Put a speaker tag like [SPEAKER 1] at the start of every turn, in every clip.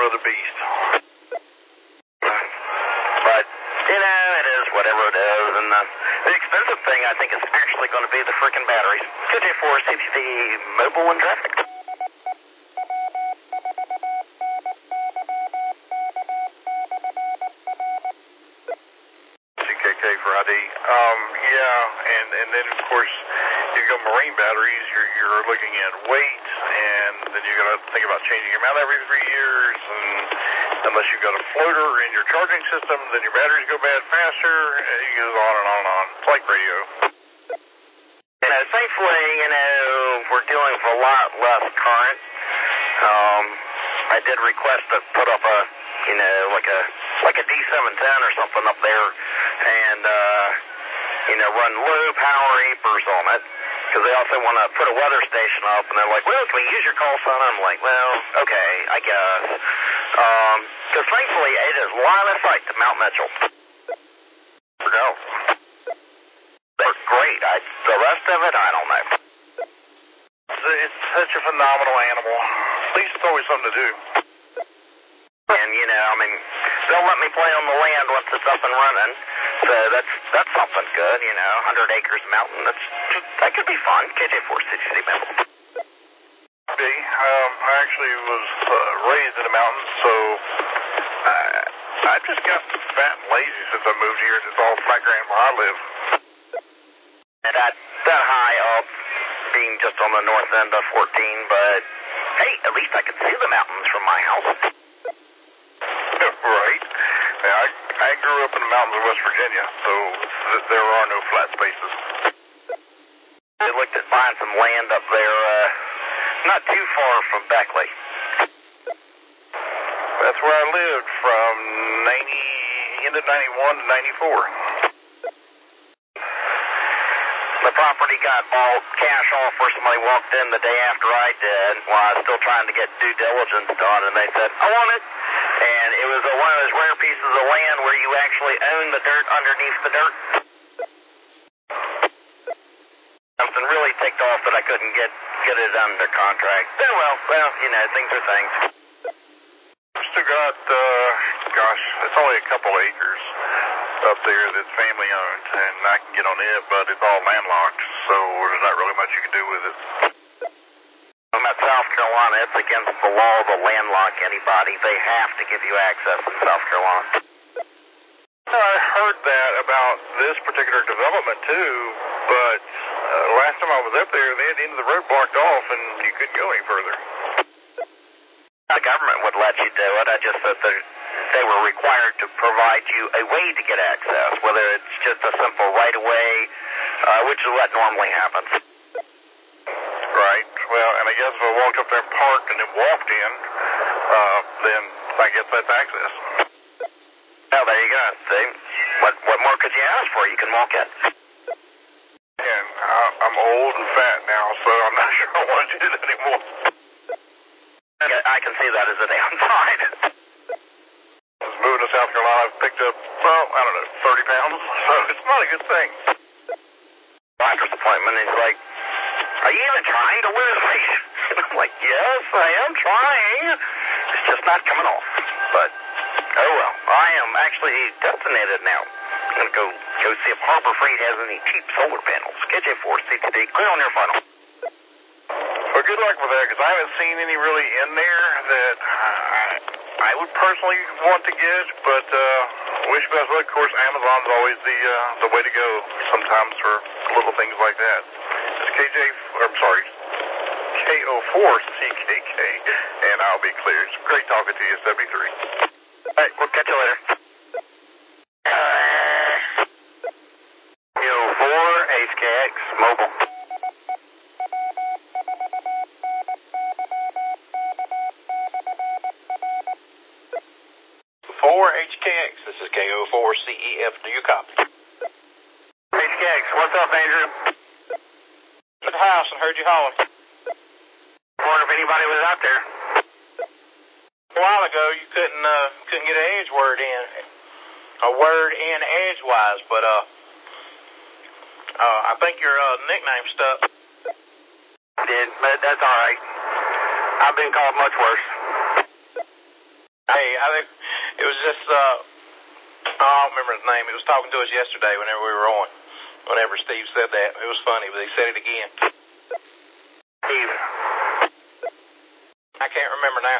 [SPEAKER 1] for the beast.
[SPEAKER 2] But, it is whatever it is. And the expensive thing, I think, is actually going to be the freaking batteries. KJ4 CTD mobile and traffic.
[SPEAKER 1] CKK for ID. And then, of course, you go marine batteries, you're looking at weight, and then you got to think about changing them out every 3 years, and unless you've got a floater in your charging system, then your batteries go bad faster, and it goes on and on and on. It's like radio.
[SPEAKER 2] Thankfully, we're dealing with a lot less current. I did request to put up a, like a D710 or something up there, and, run low power APRS on it, because they also want to put a weather station up, and they're like, well, can we use your call sign? I'm like, well, okay, I guess. Because thankfully, it is line of sight to Mount Mitchell. No. They're great. The rest of it, I don't know.
[SPEAKER 1] It's such a phenomenal animal. At least it's always something to do.
[SPEAKER 2] And, they'll let me play on the land once it's up and running. So that's something good, 100 acres mountain. That could be fun. KJ4 CTD member.
[SPEAKER 1] I actually was raised in the mountains, so I just got fat and lazy since I moved here. It's all flat ground where I live.
[SPEAKER 2] And that high up, being just on the north end of 14, but hey, at least I can see the mountains from my house.
[SPEAKER 1] Right. I grew up in the mountains of West Virginia, so there are no flat spaces.
[SPEAKER 2] I looked at buying some land up there, not too far from Beckley.
[SPEAKER 1] That's where I lived from end of 91 to 94.
[SPEAKER 2] The property got bought cash offer. Somebody walked in the day after I did while I was still trying to get due diligence done, and they said, I want it. And it was one of those rare pieces of land where you actually own the dirt underneath the dirt. Something really ticked off that I couldn't get it under contract. Oh, well, things are things.
[SPEAKER 1] Still got, it's only a couple acres up there that's family owned, and I can get on it, but it's all landlocked, so there's not really much you can do with it.
[SPEAKER 2] I'm at South Carolina. It's against the law to landlock anybody. They have to give you access in South Carolina.
[SPEAKER 1] I heard that about this particular development too, but last time I was up there, they had the end of the road blocked off, and you couldn't go any further.
[SPEAKER 2] The government would let you do it. I just said that they were required to provide you a way to get access, whether it's just a simple right-of-way, which is what normally happens.
[SPEAKER 1] Right. Well, and I guess if I walked up there and parked and then walked in, then I guess that's access.
[SPEAKER 2] Well, there you go. See? What more could you ask for? You can walk in.
[SPEAKER 1] And I'm old and fat now, so I'm not sure I want to do that anymore.
[SPEAKER 2] I can see that as a downside.
[SPEAKER 1] I was moving to South Carolina. I've picked up, 30 pounds, so it's not a good thing.
[SPEAKER 2] Doctor's appointment, he's like, are you even trying to lose weight? And I'm like, yes, I am trying. It's just not coming off. But, oh well, I am actually destinated now. I'm going to go see if Harbor Freight has any cheap solar panels. KJ4 CTD, clear on your final.
[SPEAKER 1] Well, good luck with that, because I haven't seen any really in there that I would personally want to get, but wish you best luck. Of course, Amazon's always the way to go sometimes for little things like that. It's KO4CKK, and I'll be clear. It's great talking to you, 73.
[SPEAKER 2] All right, we'll catch you later. KO4 HKX mobile.
[SPEAKER 3] 4HKX, this is KO4CEF. Do you copy?
[SPEAKER 2] HKX, what's up, Andrew?
[SPEAKER 3] At the house and heard you holler.
[SPEAKER 2] Wonder if anybody was out there.
[SPEAKER 3] A while ago, you couldn't get an edge word in edgewise, but I think your nickname stuck.
[SPEAKER 2] Did, but that's all right. I've been called much worse.
[SPEAKER 3] Hey, I think it was just, I don't remember his name. He was talking to us yesterday whenever we were on. Whenever Steve said that. It was funny, but he said it again.
[SPEAKER 2] Steve.
[SPEAKER 3] I can't remember now.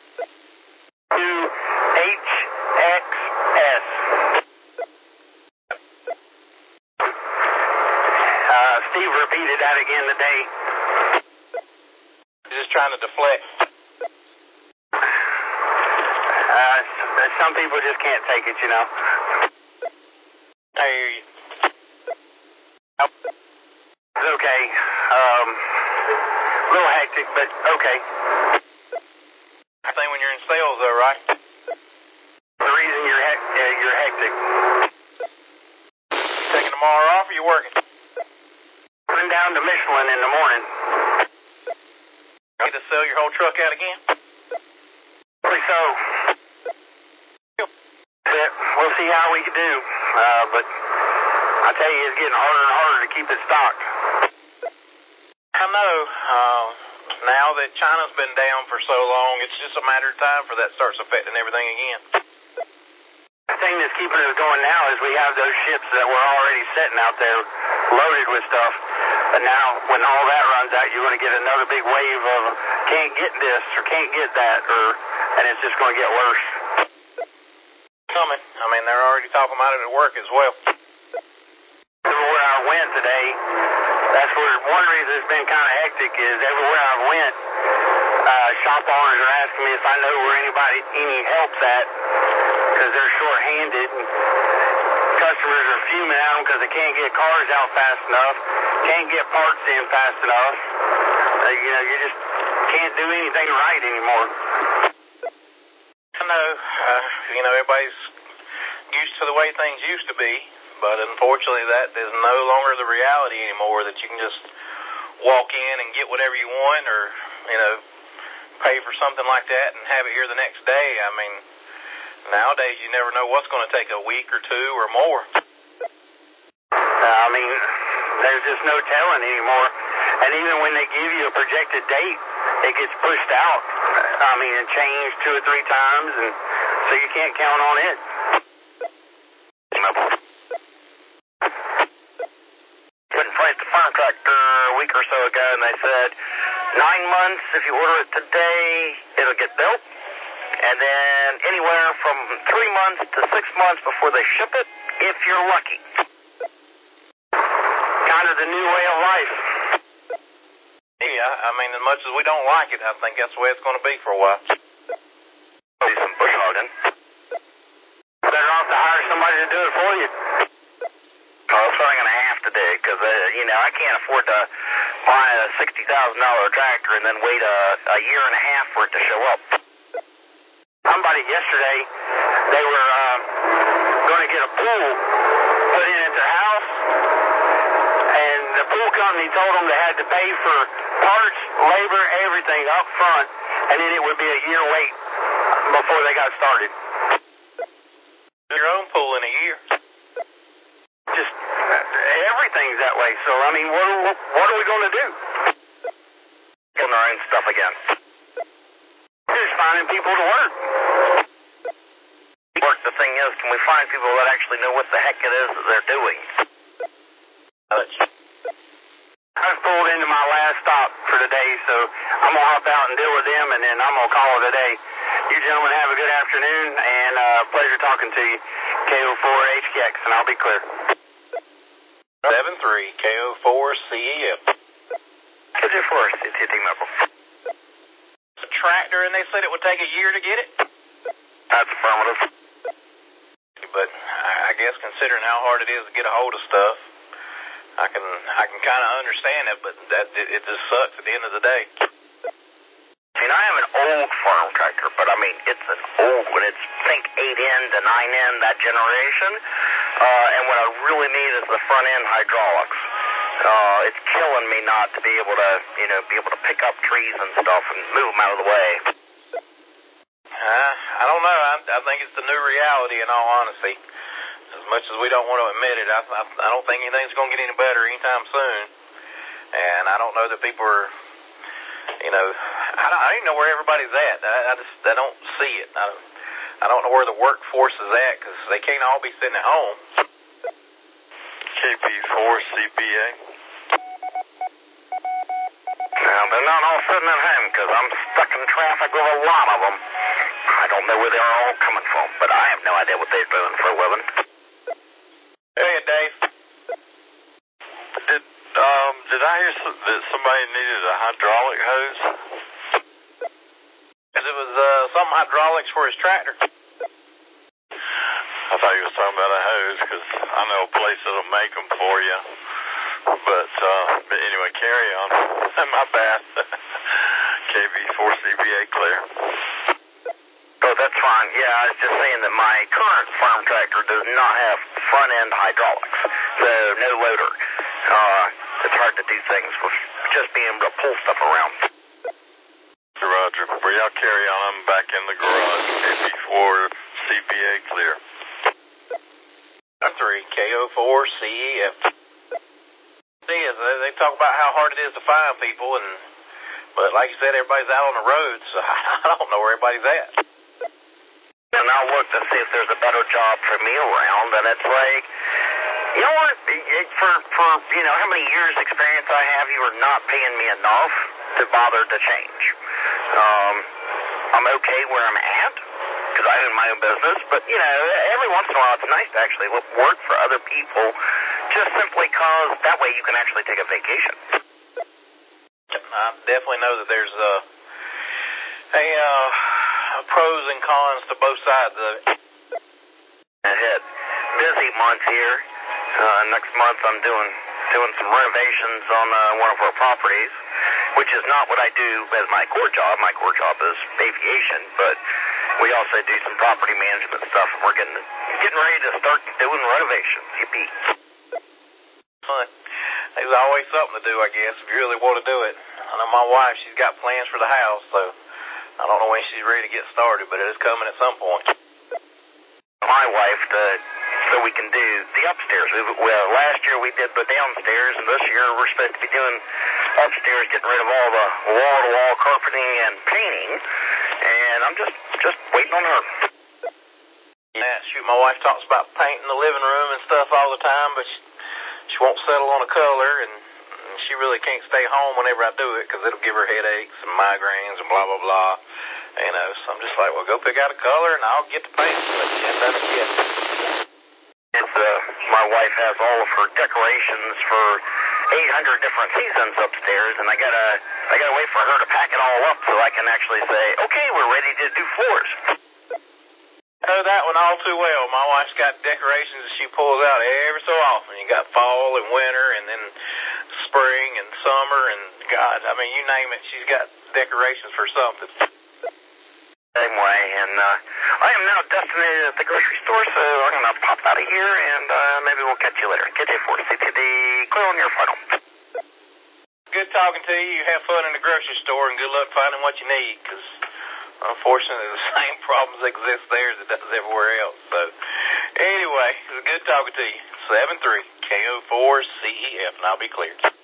[SPEAKER 2] 2HXS. Steve repeated that again today.
[SPEAKER 3] He's just trying to deflect.
[SPEAKER 2] Some people just can't take it, you know.
[SPEAKER 3] I hear you.
[SPEAKER 2] It's okay. A little hectic, but okay.
[SPEAKER 3] I think when you're in sales, though, right?
[SPEAKER 2] The reason you're hectic.
[SPEAKER 3] Taking tomorrow off, or you working?
[SPEAKER 2] Coming down to Michelin in the morning.
[SPEAKER 3] Need to sell your whole truck out again?
[SPEAKER 2] Probably so. We'll see how we can do. But I tell you, it's getting harder and harder to keep it stocked.
[SPEAKER 3] I know. Now that China's been down for so long, it's just a matter of time for that starts affecting everything again.
[SPEAKER 2] The thing that's keeping us going now is we have those ships that were already sitting out there loaded with stuff. But now, when all that runs out, you're going to get another big wave of can't get this or can't get that, and it's just going to get worse.
[SPEAKER 3] Coming. I mean, they're already talking about it at work as well.
[SPEAKER 2] Everywhere I went today, that's where one reason it's been kind of hectic is everywhere I went, shop owners are asking me if I know where any help's at because they're short-handed. Customers are fuming at them because they can't get cars out fast enough, can't get parts in fast enough. You just can't do anything right anymore.
[SPEAKER 3] I know. Everybody's used to the way things used to be, but unfortunately that is no longer the reality anymore, that you can just walk in and get whatever you want or, pay for something like that and have it here the next day. I mean, nowadays you never know what's going to take a week or two or more.
[SPEAKER 2] There's just no telling anymore. And even when they give you a projected date, it gets pushed out. And changed 2 or 3 times, and so you can't count on it. Went and priced the farm tractor a week or so ago, and they said 9 months if you order it today, it'll get built. And then anywhere from 3 months to 6 months before they ship it, if you're lucky. Kind of the new way of life.
[SPEAKER 3] Yeah, as much as we don't like it, I think that's the way it's going to be for a while.
[SPEAKER 2] Do some bush hogging. Better off to hire somebody to do it for you. Oh, that's what I'm going to have to do, because, I can't afford to buy a $60,000 tractor and then wait a year and a half for it to show up. Somebody yesterday, they were going to get a pool put in at their house, and the pool company told them they had to pay for parts, labor, everything up front, and then it would be a year wait before they got started.
[SPEAKER 3] Your own pool in a year.
[SPEAKER 2] Just everything's that way. So, what are we going to do? Getting our own stuff again. Just finding people to work. The thing is, can we find people that actually know what the heck it is that they're doing? I've pulled into my last stop for the day, so I'm going to hop out and deal with them, and then I'm going to call it a day. You gentlemen have a good afternoon, and pleasure talking to you. KO4HKX, and I'll be clear.
[SPEAKER 3] 73 KO4CEF.
[SPEAKER 2] What's it for us? It's your T-Mobile.
[SPEAKER 3] A tractor, and they said it would take a year to get it?
[SPEAKER 2] That's affirmative.
[SPEAKER 3] But I guess considering how hard it is to get a hold of stuff, I can kind of understand it, but it just sucks at the end of the day.
[SPEAKER 2] I have an old farm tractor, but it's an old one. It's, think 8N to 9N, that generation. And what I really need is the front end hydraulics. It's killing me not to be able to pick up trees and stuff and move them out of the way.
[SPEAKER 3] I don't know. I think it's the new reality, in all honesty. As much as we don't want to admit it, I don't think anything's going to get any better anytime soon. And I don't know that people are, I don't even know where everybody's at. I don't see it. I don't know where the workforce is at because they can't all be sitting at home.
[SPEAKER 1] KP4 CPA.
[SPEAKER 2] Now, they're not all sitting at home because I'm stuck in traffic with a lot of them. I don't know where they're all coming from, but I have no idea what they're doing for a living.
[SPEAKER 3] Hey, Dave.
[SPEAKER 1] Did I hear that somebody needed a hydraulic hose?
[SPEAKER 3] It was some hydraulics for his tractor.
[SPEAKER 1] I thought you was talking about a hose because I know a place that'll make them for you. But anyway, carry on. My bad. KB4 CBA clear.
[SPEAKER 2] Oh, that's fine. Yeah, I was just saying that my current farm tractor does not have front-end hydraulics, so no loader. It's hard to do things with just being able to pull stuff around.
[SPEAKER 1] Roger. Well, y'all carry on. I'm back in the garage. KB4 CBA clear.
[SPEAKER 3] 3 KO4 CEF. They talk about how hard it is to find people, but like you said, everybody's out on the road, so I don't know where everybody's at.
[SPEAKER 2] And I'll look to see if there's a better job for me around, and it's like, you know what, for how many years experience I have, you are not paying me enough to bother to change. I'm okay where I'm at, because I own my own business, but, every once in a while it's nice to actually work for other people, just simply because that way you can actually take a vacation.
[SPEAKER 3] I definitely know that there's pros and cons to both sides of it.
[SPEAKER 2] I had busy month here. Next month I'm doing some renovations on one of our properties, which is not what I do as my core job. My core job is aviation, but we also do some property management stuff, and we're getting ready to start doing renovations. Yippee.
[SPEAKER 3] Fun. There's always something to do, I guess, if you really want to do it. I know my wife, she's got plans for the house, so I don't know when she's ready to get started, but it is coming at some point.
[SPEAKER 2] My wife, so we can do the upstairs. Last year we did the downstairs, and this year we're supposed to be doing upstairs, getting rid of all the wall-to-wall carpeting and painting, and I'm just waiting on her.
[SPEAKER 3] Yeah, shoot, my wife talks about painting the living room and stuff all the time, but she won't settle on a color, and she really can't stay home whenever I do it because it'll give her headaches and migraines and blah, blah, blah. So I'm just like, well, go pick out a color and I'll get the paint, but she hasn't done it yet.
[SPEAKER 2] My wife has all of her decorations for 800 different seasons upstairs, and I gotta wait for her to pack it all up so I can actually say, okay, we're ready to do floors.
[SPEAKER 3] I know that one all too well. My wife's got decorations that she pulls out every so often. You got fall and winter and then spring and summer and God, I mean, you name it, she's got decorations for something.
[SPEAKER 2] Same way, and I am now destinated at the grocery store, so I'm going to pop out of here, and maybe we'll catch you later. KJ4, CTD, clear on your funnel.
[SPEAKER 3] Good talking to you. You have fun in the grocery store, and good luck finding what you need, because unfortunately the same problems exist there as it does everywhere else. So anyway, it was good talking to you. 73 KO4 CEF, and I'll be cleared.